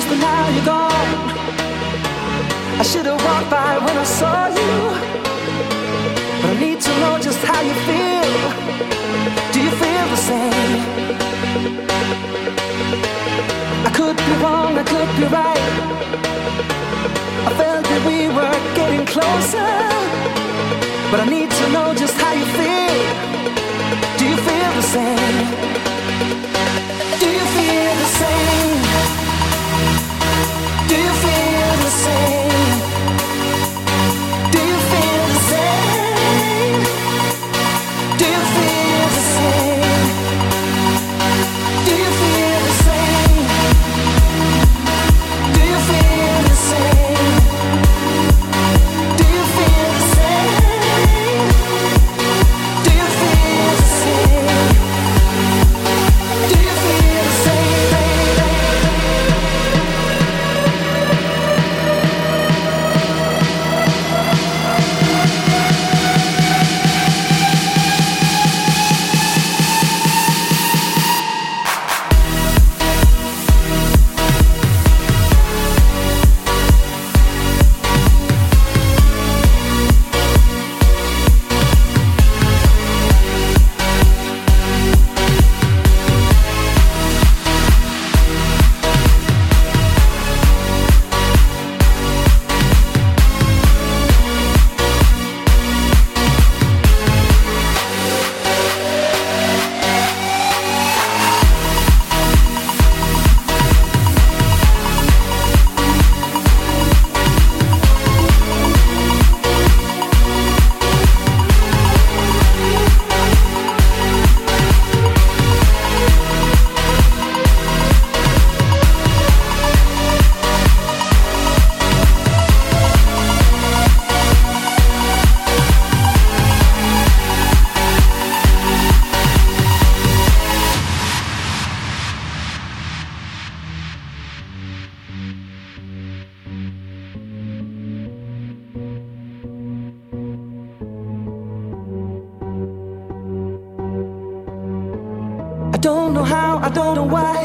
but now you're gone. I should have walked by when I saw you, but I need to know just how you feel. Do you feel the same? I could be wrong, I could be right. I felt that we were getting closer, but I need to know just how you feel. Do you feel the same? Do you feel the same? Do you feel the same? Do you feel the same? Do you feel the same? Do you feel the same? Do you feel the same? Do you feel the same? Do you feel the same? Do you feel the same? I don't know how, I don't know why.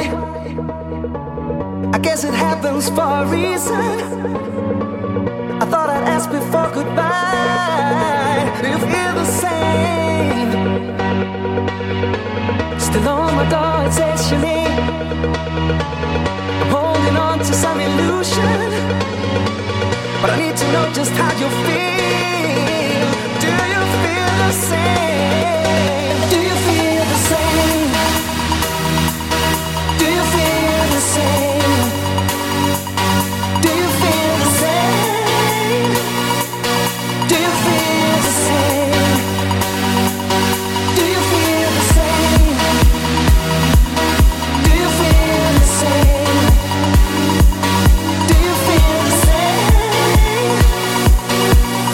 I guess it happens for a reason. I thought I'd ask before goodbye. Do you feel the same? Still on my door, it says your name. I'm holding on to some illusion, but I need to know just how you feel. Do you feel the same? Do you feel the same? Do you feel the same? Do you feel the same? Do you feel the same? Do you feel the same? Do you feel the same? Do you feel the same?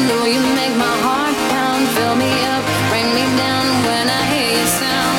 sound. Oh, you make my heart pound. Fill me up, bring me down when I hear your sound.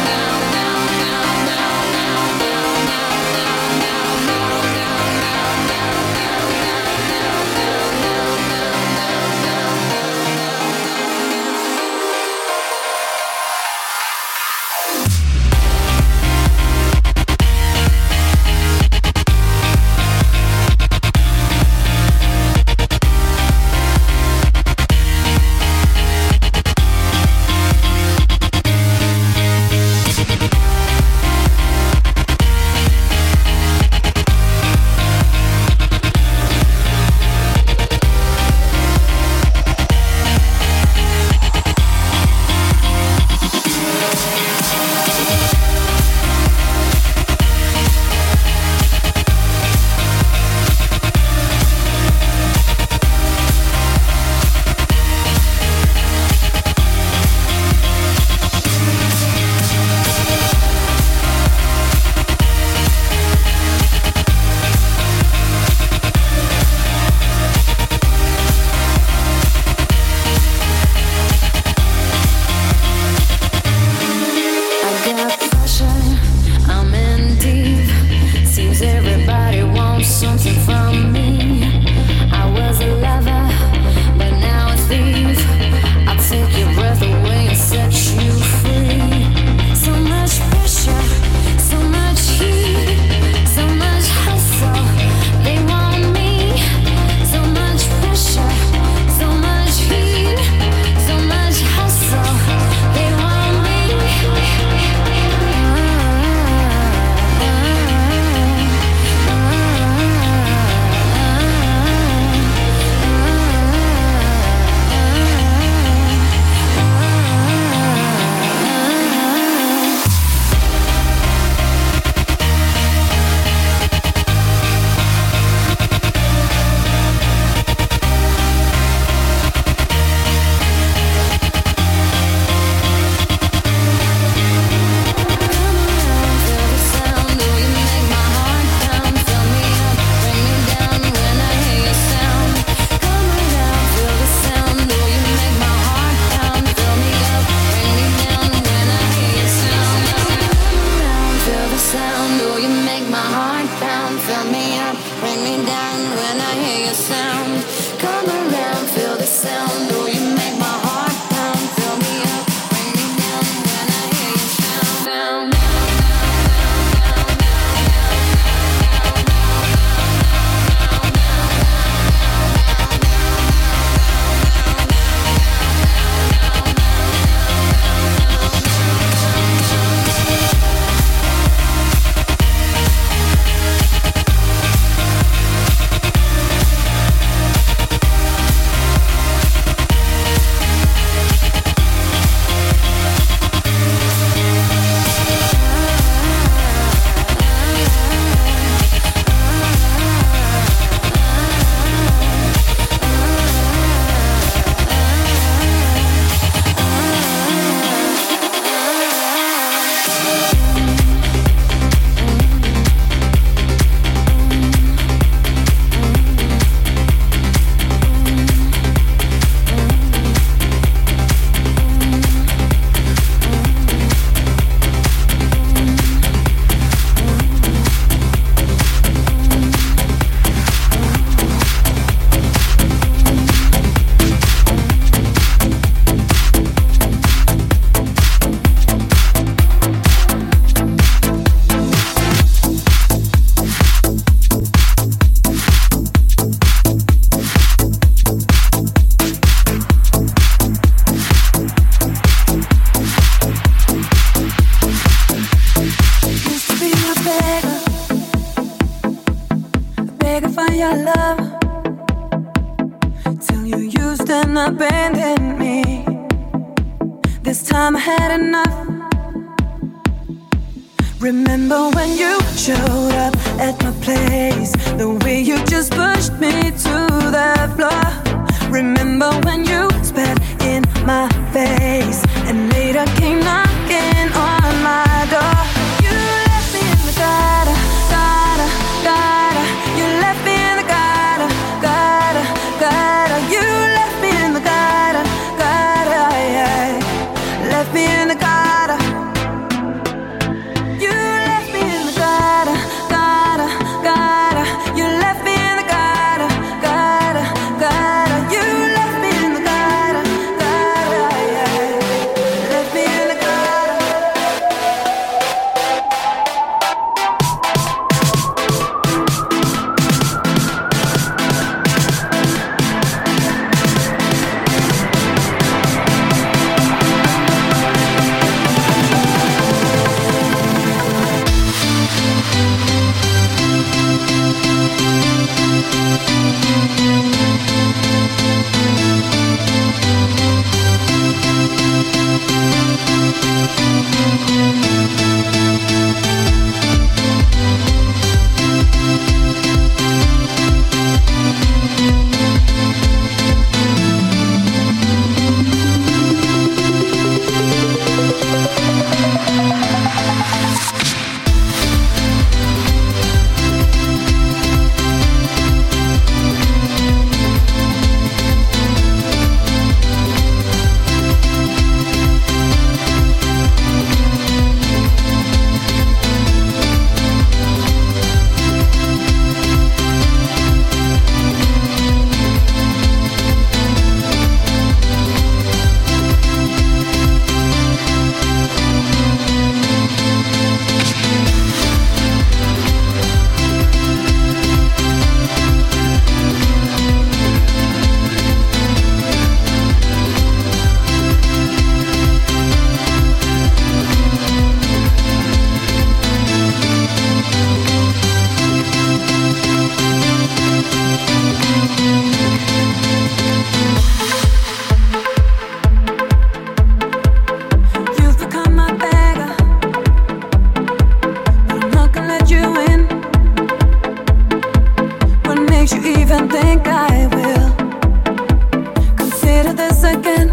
abandoned me. This time I had enough. Remember when you showed up at my place, the way you just pushed me to the floor. Remember when you spat in my face and later came knocking on my door. You left me in the gutter, gutter, gutter. You left me in the gutter, gutter, gutter. You left me in the gutter. this again.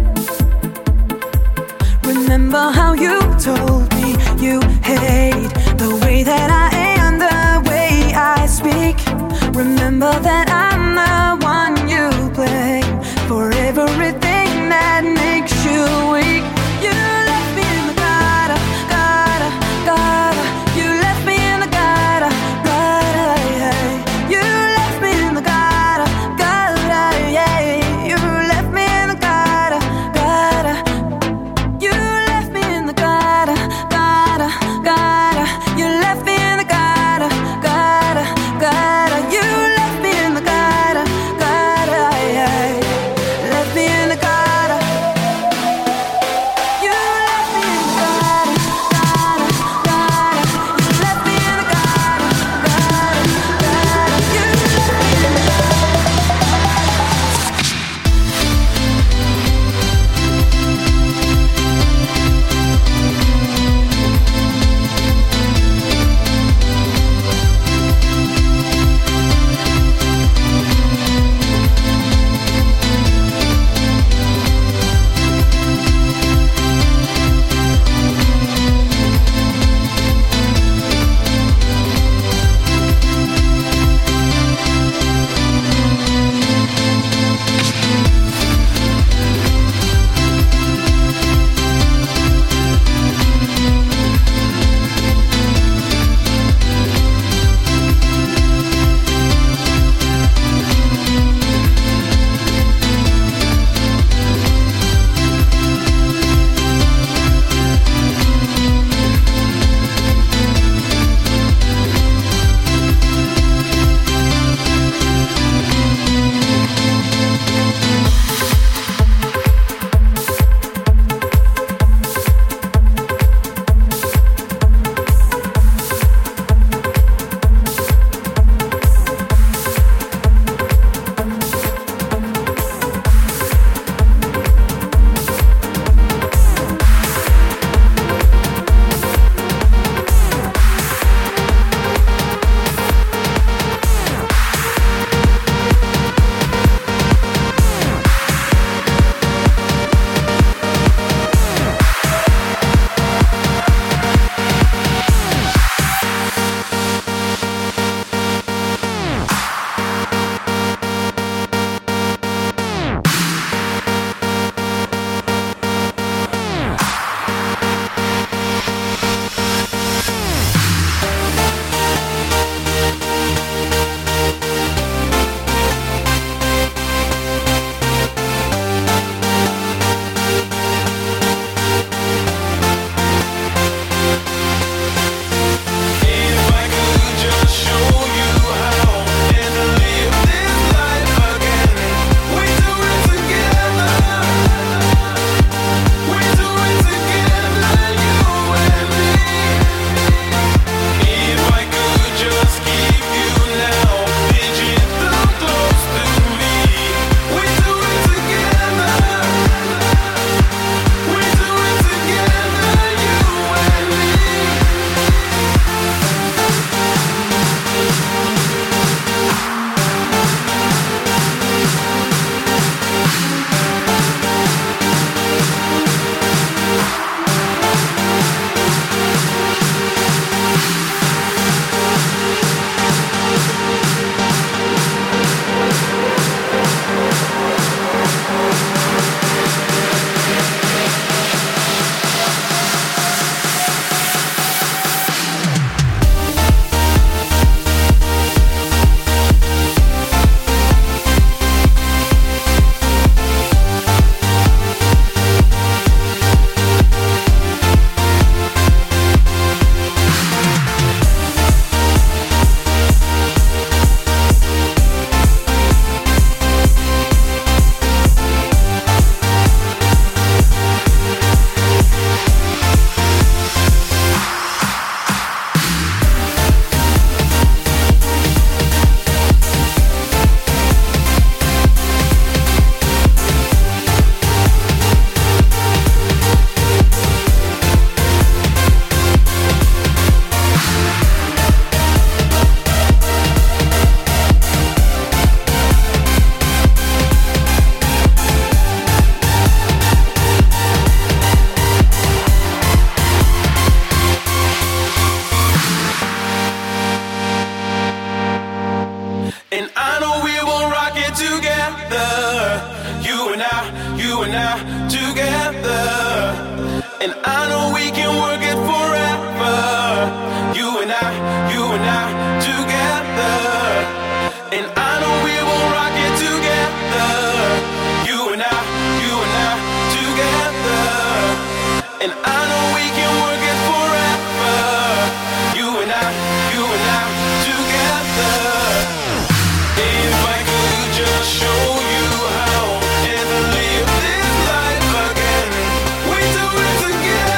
Remember how you told me you hate the way that I am, the way I speak. Remember that I'm the one you blame for everything that makes you weak. You left me in the gutter, gutter, gutter. You left me in the gutter, gutter, yeah. You left me in the gutter, gutter, yeah. You left me in the gutter, gutter. You left me in the gutter, gutter, gutter. You left me in the gutter, gutter, gutter. You left me in the gutter, and I together. And I know we can work it forever. You and I together. And I know we will rock it together. You and I together. And I know we can work it forever. You and I together. If I could just show you how and live this life again, we do it together.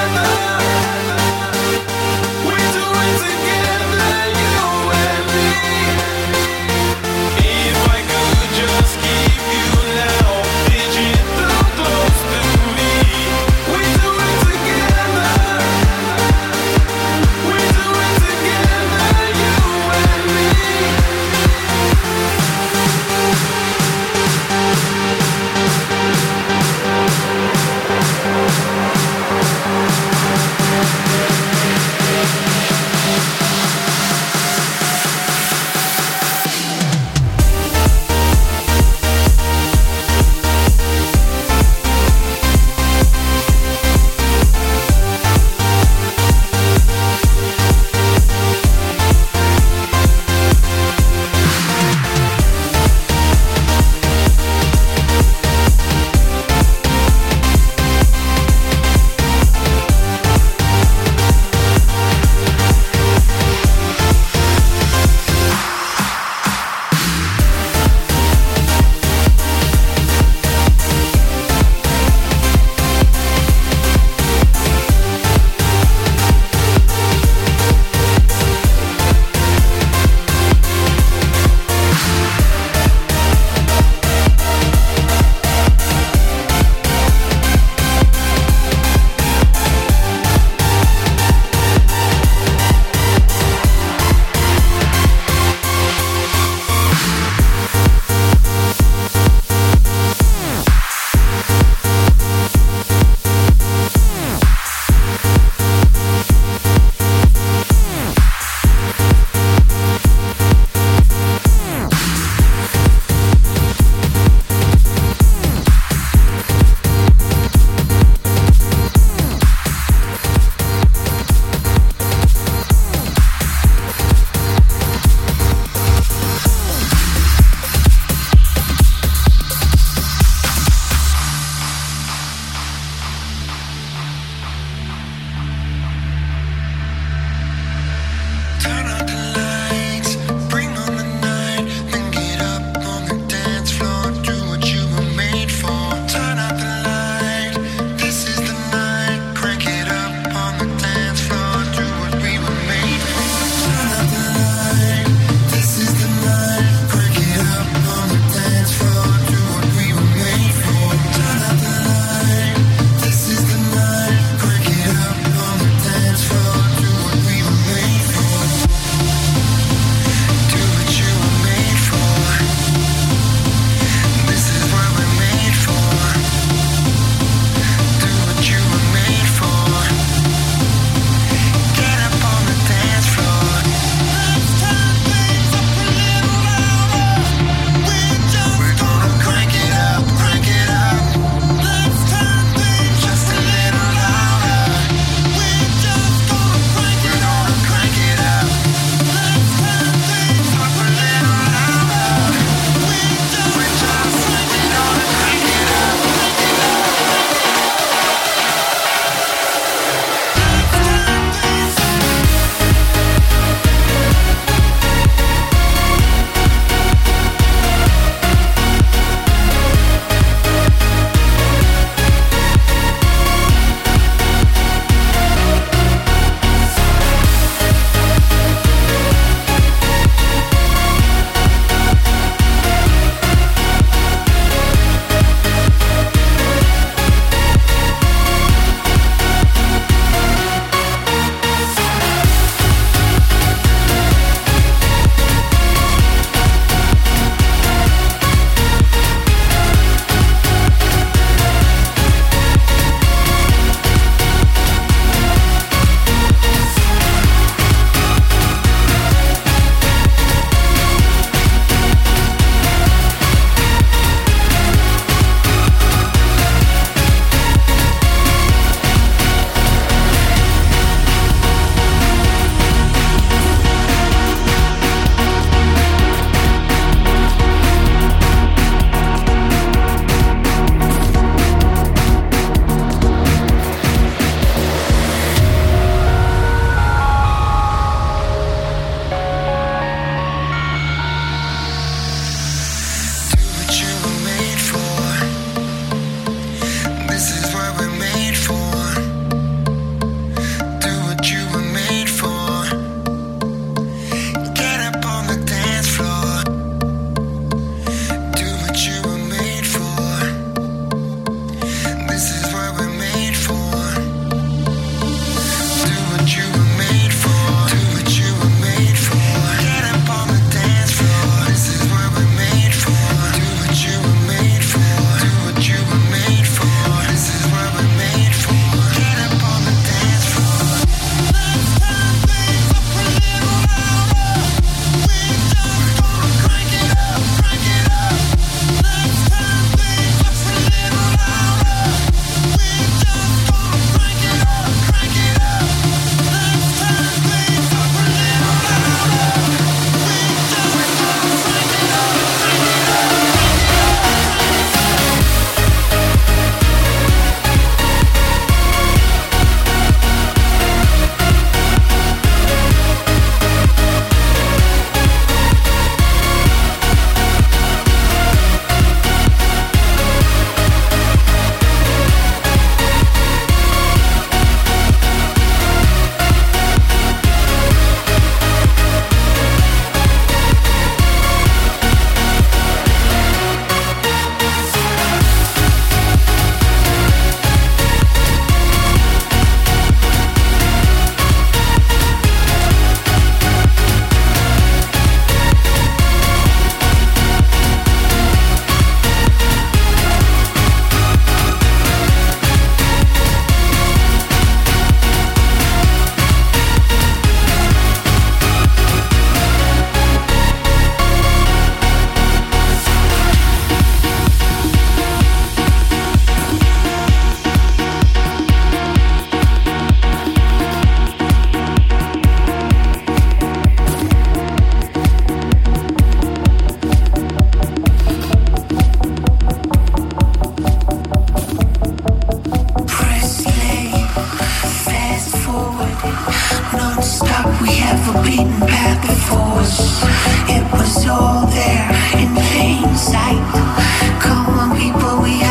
hidden path before us. It was all there in plain sight. Come on, people, we